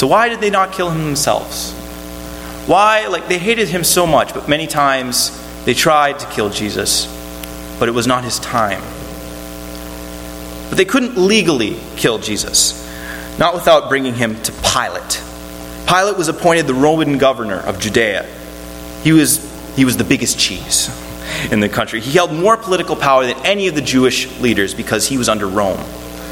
So why did they not kill him themselves? Why? They hated him so much, but many times they tried to kill Jesus, but it was not his time. But they couldn't legally kill Jesus, not without bringing him to Pilate. Pilate was appointed the Roman governor of Judea. He was the biggest cheese in the country. He held more political power than any of the Jewish leaders because he was under Rome.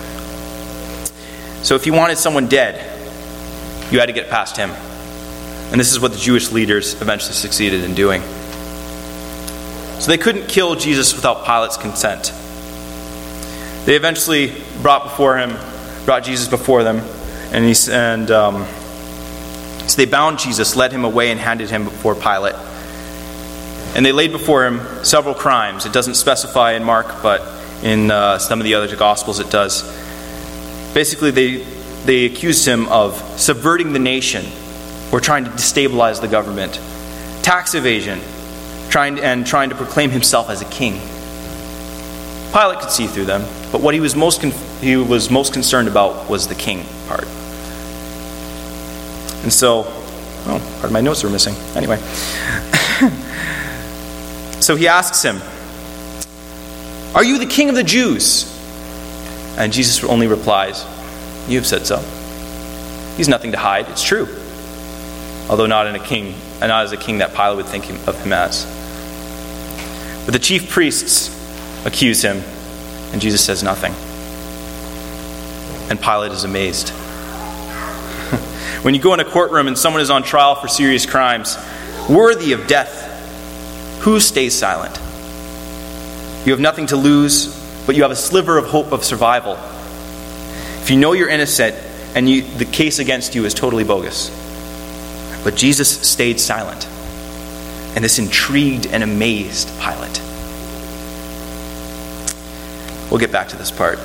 So if you wanted someone dead, you had to get past him. And this is what the Jewish leaders eventually succeeded in doing. So they couldn't kill Jesus without Pilate's consent. They eventually brought Jesus before them, so they bound Jesus, led him away, and handed him before Pilate. And they laid before him several crimes. It doesn't specify in Mark, but in some of the other Gospels it does. Basically, they accused him of subverting the nation or trying to destabilize the government, tax evasion, trying to proclaim himself as a king. Pilate could see through them, but what he was most concerned about was the king part. And so, part of my notes are missing. Anyway, so he asks him, "Are you the king of the Jews?" And Jesus only replies, "You have said so." He's nothing to hide. It's true. Although not as a king that Pilate would think of him as. But the chief priests accuse him, and Jesus says nothing. And Pilate is amazed. When you go in a courtroom and someone is on trial for serious crimes, worthy of death, who stays silent? You have nothing to lose, but you have a sliver of hope of survival. If you know you're innocent and the case against you is totally bogus. But Jesus stayed silent. And this intrigued and amazed Pilate. We'll get back to this part.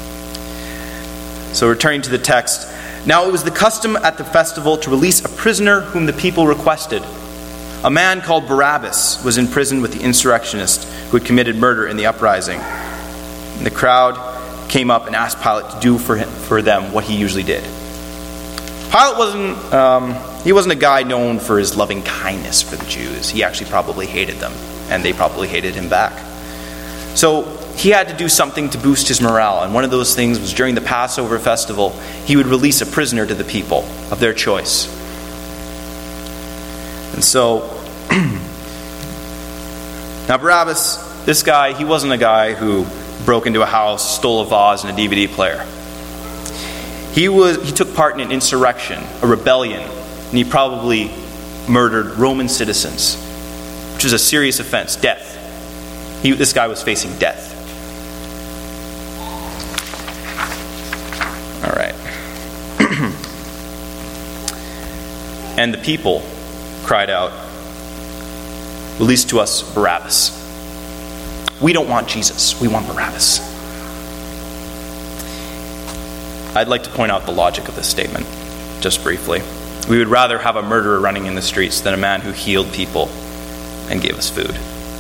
So returning to the text. Now it was the custom at the festival to release a prisoner whom the people requested. A man called Barabbas was in prison with the insurrectionist who had committed murder in the uprising. And the crowd came up and asked Pilate to do for them what he usually did. Pilate wasn't a guy known for his loving kindness for the Jews. He actually probably hated them, and they probably hated him back. So he had to do something to boost his morale, and one of those things was during the Passover festival, he would release a prisoner to the people of their choice. And so, now Barabbas, this guy, he wasn't a guy who broke into a house, stole a vase and a DVD player. He took part in an insurrection, a rebellion, and he probably murdered Roman citizens, which is a serious offense, death. This guy was facing death. All right. And the people cried out, "Release to us Barabbas. We don't want Jesus. We want Barabbas." I'd like to point out the logic of this statement, just briefly. We would rather have a murderer running in the streets than a man who healed people and gave us food.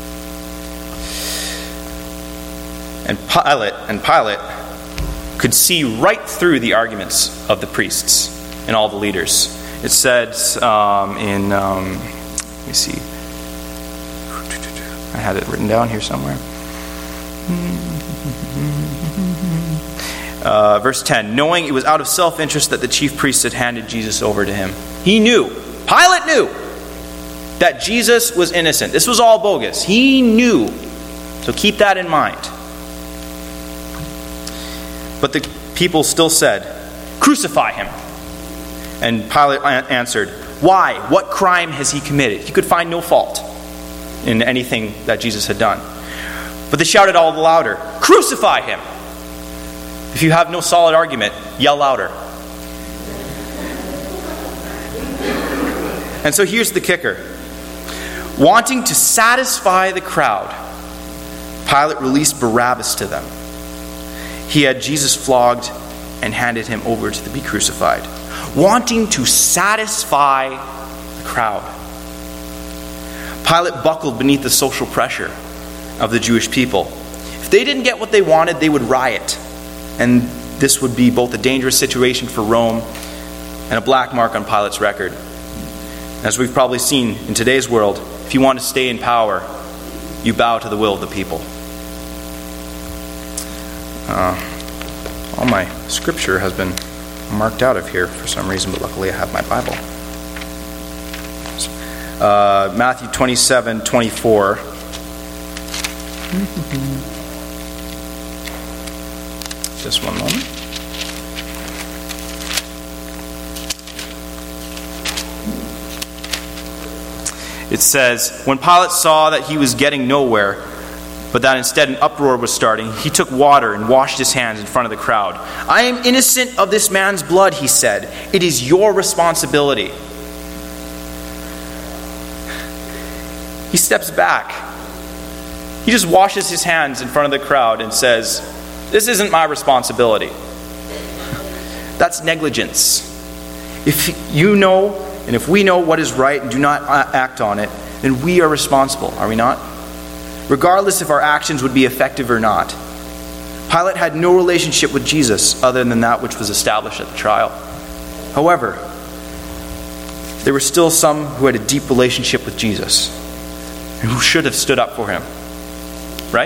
And Pilate could see right through the arguments of the priests and all the leaders. It says let me see. I had it written down here somewhere. Verse 10, knowing it was out of self-interest that the chief priests had handed Jesus over to him. Pilate knew that Jesus was innocent. This was all bogus. He knew. So keep that in mind. But the people still said, "Crucify him." And Pilate answered, "Why? What crime has he committed?" He could find no fault in anything that Jesus had done. But they shouted all the louder, "Crucify him!" If you have no solid argument, yell louder. And so here's the kicker. Wanting to satisfy the crowd, Pilate released Barabbas to them. He had Jesus flogged and handed him over to be crucified. Wanting to satisfy the crowd. Pilate buckled beneath the social pressure of the Jewish people. If they didn't get what they wanted, they would riot. And this would be both a dangerous situation for Rome and a black mark on Pilate's record. As we've probably seen in today's world, if you want to stay in power, you bow to the will of the people. All my scripture has been marked out of here for some reason, but luckily I have my Bible. Matthew 27:24. Just one moment. It says, when Pilate saw that he was getting nowhere, but that instead an uproar was starting, he took water and washed his hands in front of the crowd. I am innocent of this man's blood, he said. It is your responsibility. He steps back. He just washes his hands in front of the crowd and says, this isn't my responsibility. That's negligence. If you know, and if we know what is right and do not act on it, then we are responsible, are we not? Regardless if our actions would be effective or not. Pilate had no relationship with Jesus other than that which was established at the trial. However, there were still some who had a deep relationship with Jesus and who should have stood up for him. Right?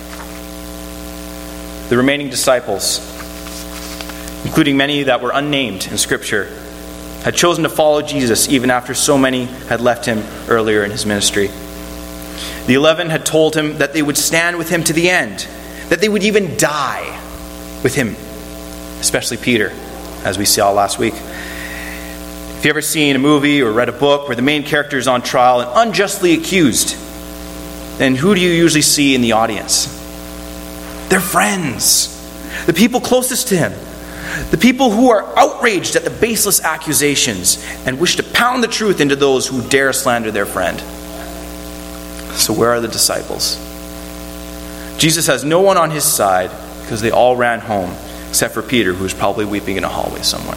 The remaining disciples, including many that were unnamed in Scripture, had chosen to follow Jesus even after so many had left him earlier in his ministry. The 11 had told him that they would stand with him to the end, that they would even die with him, especially Peter, as we saw last week. If you've ever seen a movie or read a book where the main character is on trial and unjustly accused, then who do you usually see in the audience? Their friends, the people closest to him, the people who are outraged at the baseless accusations and wish to pound the truth into those who dare slander their friend. So where are the disciples? Jesus has no one on his side because they all ran home, except for Peter, who's probably weeping in a hallway somewhere.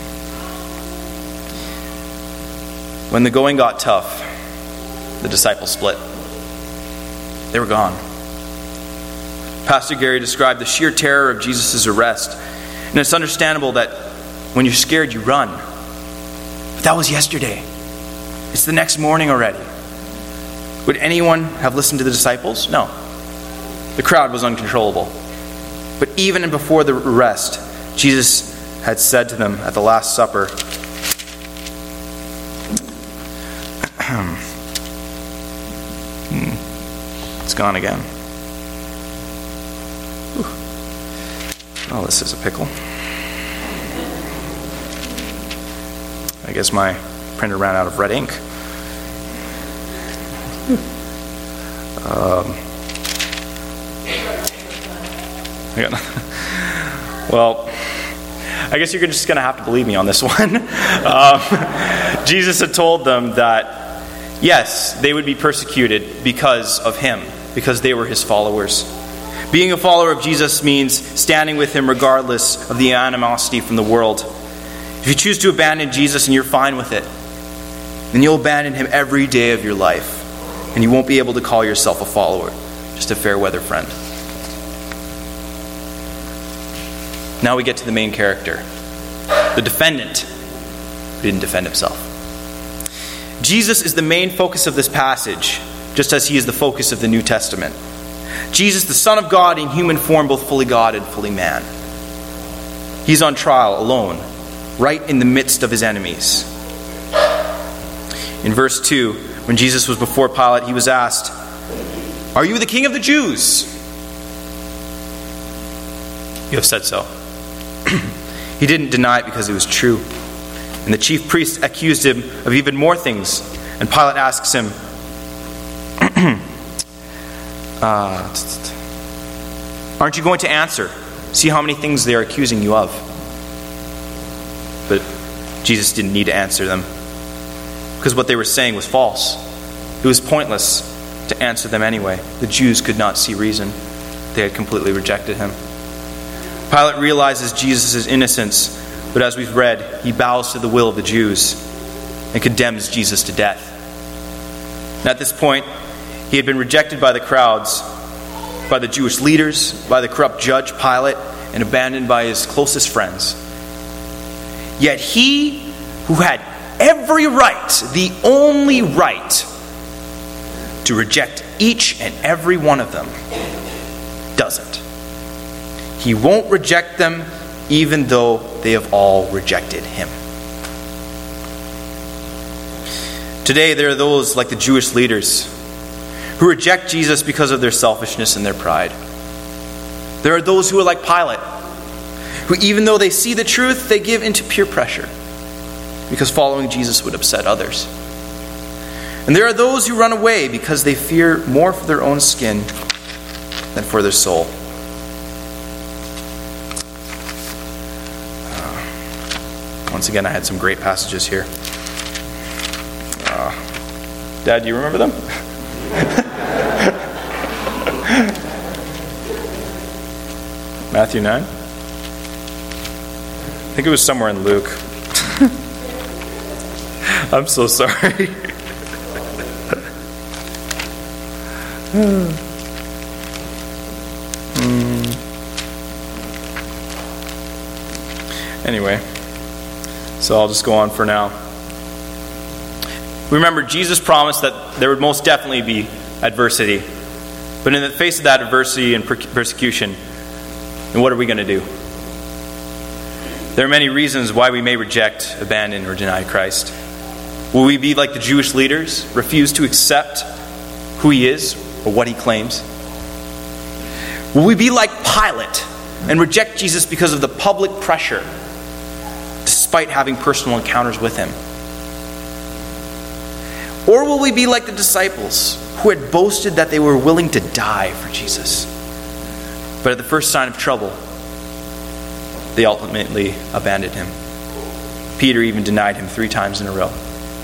When the going got tough, the disciples split. They were gone. Pastor Gary described the sheer terror of Jesus' arrest. And it's understandable that when you're scared, you run. But that was yesterday. It's the next morning already. Would anyone have listened to the disciples? No. The crowd was uncontrollable. But even before the arrest, Jesus had said to them at the Last Supper, it's gone again. Oh, this is a pickle. I guess my printer ran out of red ink. Well, I guess you're just going to have to believe me on this one. Jesus had told them that, yes, they would be persecuted because of him, because they were his followers. Being a follower of Jesus means standing with him regardless of the animosity from the world. If you choose to abandon Jesus and you're fine with it, then you'll abandon him every day of your life. And you won't be able to call yourself a follower, just a fair weather friend. Now we get to the main character, the defendant who didn't defend himself. Jesus is the main focus of this passage, just as he is the focus of the New Testament. Jesus, the Son of God in human form, both fully God and fully man. He's on trial alone, right in the midst of his enemies. In verse 2, when Jesus was before Pilate, he was asked, "Are you the king of the Jews?" "You have said so." He didn't deny it because it was true. And the chief priests accused him of even more things. And Pilate asks him, aren't you going to answer? See how many things they are accusing you of. But Jesus didn't need to answer them, because what they were saying was false. It was pointless to answer them anyway. The Jews could not see reason. They had completely rejected him. Pilate realizes Jesus' innocence, but as we've read, he bows to the will of the Jews and condemns Jesus to death. And at this point, he had been rejected by the crowds, by the Jewish leaders, by the corrupt judge Pilate, and abandoned by his closest friends. Yet he who had every right, the only right, to reject each and every one of them, doesn't. He won't reject them even though they have all rejected him. Today there are those like the Jewish leaders who reject Jesus because of their selfishness and their pride. There are those who are like Pilate, who even though they see the truth, they give into peer pressure because following Jesus would upset others. And there are those who run away because they fear more for their own skin than for their soul. Once again, I had some great passages here. Dad, do you remember them? Matthew 9? I think it was somewhere in Luke. I'm so sorry. Anyway, so I'll just go on for now. Remember, Jesus promised that there would most definitely be adversity. But in the face of that adversity and persecution, and what are we going to do? There are many reasons why we may reject, abandon, or deny Christ. Will we be like the Jewish leaders, refuse to accept who he is or what he claims? Will we be like Pilate and reject Jesus because of the public pressure, despite having personal encounters with him? Or will we be like the disciples who had boasted that they were willing to die for Jesus, but at the first sign of trouble, they ultimately abandoned him? Peter even denied him 3 times in a row.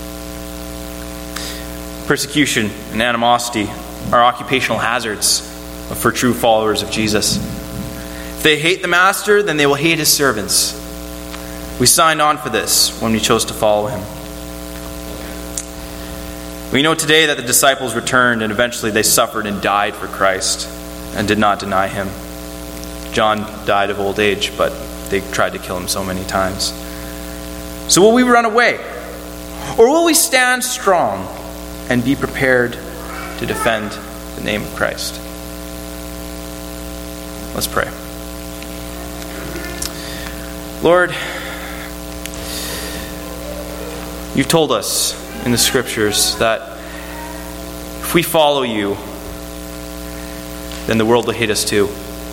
Persecution and animosity are occupational hazards for true followers of Jesus. If they hate the master, then they will hate his servants. We signed on for this when we chose to follow him. We know today that the disciples returned and eventually they suffered and died for Christ and did not deny him. John died of old age, but they tried to kill him so many times. So will we run away? Or will we stand strong and be prepared to defend the name of Christ? Let's pray. Lord, you've told us in the scriptures that if we follow you, then the world will hate us too.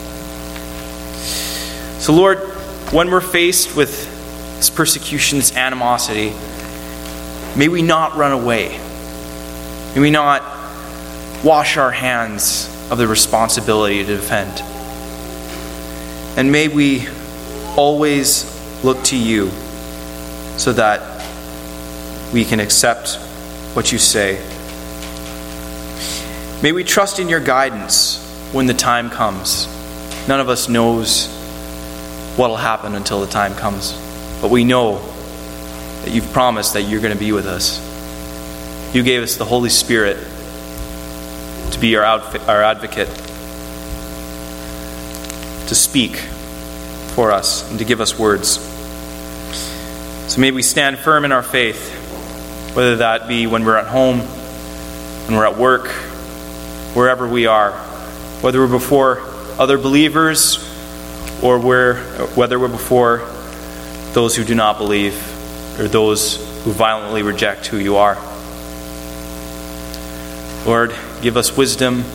So Lord, when we're faced with this persecution, this animosity, may we not run away. May we not wash our hands of the responsibility to defend. And may we always look to you so that we can accept what you say. May we trust in your guidance when the time comes. None of us knows what will happen until the time comes. But we know that you've promised that you're going to be with us. You gave us the Holy Spirit to be our advocate, to speak for us and to give us words. So may we stand firm in our faith, whether that be when we're at home, when we're at work, wherever we are, whether we're before other believers or whether we're before those who do not believe or those who violently reject who you are. Lord, give us wisdom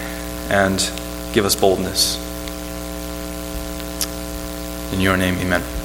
and give us boldness. In your name, amen.